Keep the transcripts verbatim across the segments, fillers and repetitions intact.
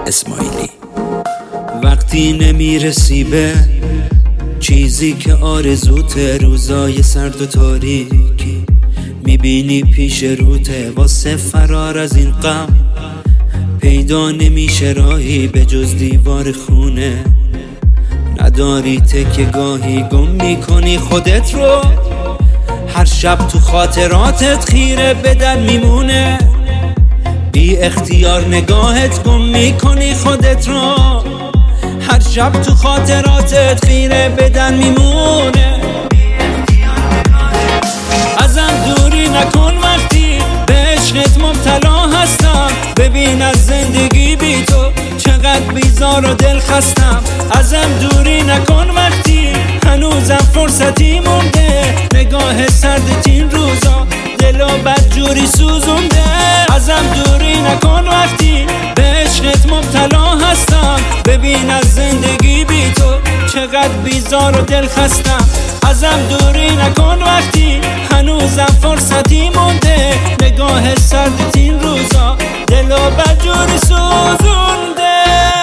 اسماعیلی. وقتی نمیرسی به چیزی که آرزوت، روزای سرد و تاریکی میبینی پیش روته، واسه فرار از این غم پیدا نمیشه راهی به جز دیوار خونه. نداری تکه گاهی گم میکنی خودت رو، هر شب تو خاطراتت خیره بدن میمونه. بی اختیار نگاهت گم میکنی خودت رو، هر شب تو خاطراتت خیره بدن میمونه. ازم دوری نکن وقتی به عشقت مبتلا هستم، ببین از زندگی بی تو چقدر بیزار و دل خستم. ازم دوری نکن وقتی هنوزم فرصتی مونده، نگاه سرد این روزا دلو بدجوری سوزونده. ازم دوری نکن وقتی به عشقت مبتلا هستم، ببین از زندگی بی تو چقدر بیزار و دل خستم. ازم دوری نکن وقتی هنوزم فرصتی مونده، نگاه سرد این روزا دلو بدجوری سوزونده.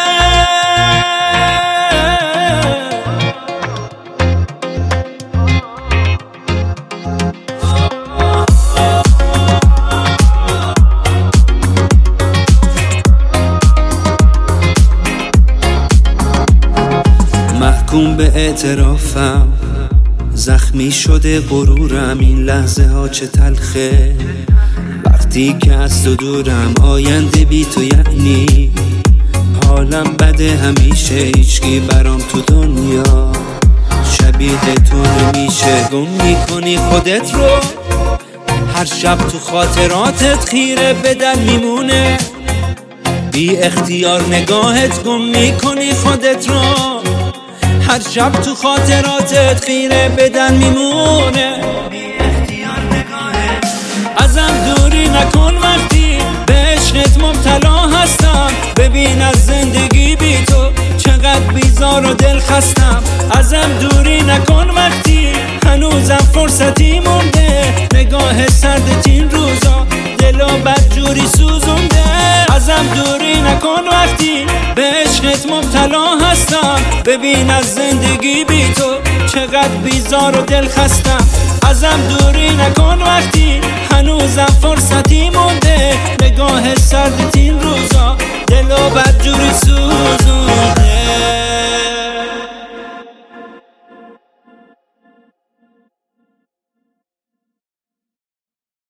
محکوم به اعترافم، زخمی شده غرورم، این لحظه ها چه تلخه وقتی که از تو دورم. آینده بی تو یعنی حالم بده همیشه، هیچکی برام تو دنیا شبیه تو نمیشه. گم میکنی خودت رو، هر شب تو خاطراتت خیره بدن میمونه. بی اختیار نگاهت گم میکنی خودت رو، هر شب تو خاطراتت خیره بدن میمونه. ازم دوری نکن وقتی به عشقت مبتلا هستم، ببین از زندگی بی تو چقدر بیزار و دل خستم. ازم دوری نکن وقتی هنوزم فرصتی مونده، نگاه سرد این روزا دلو بدجوری سوزونده. ازم دوری نکن وقتی به عشقت مبتلا هستم، ببین از زندگی بی تو چقدر بیزار و دل خستم. ازم دوری نکن وقتی هنوزم فرصتی مونده، نگاه سرد این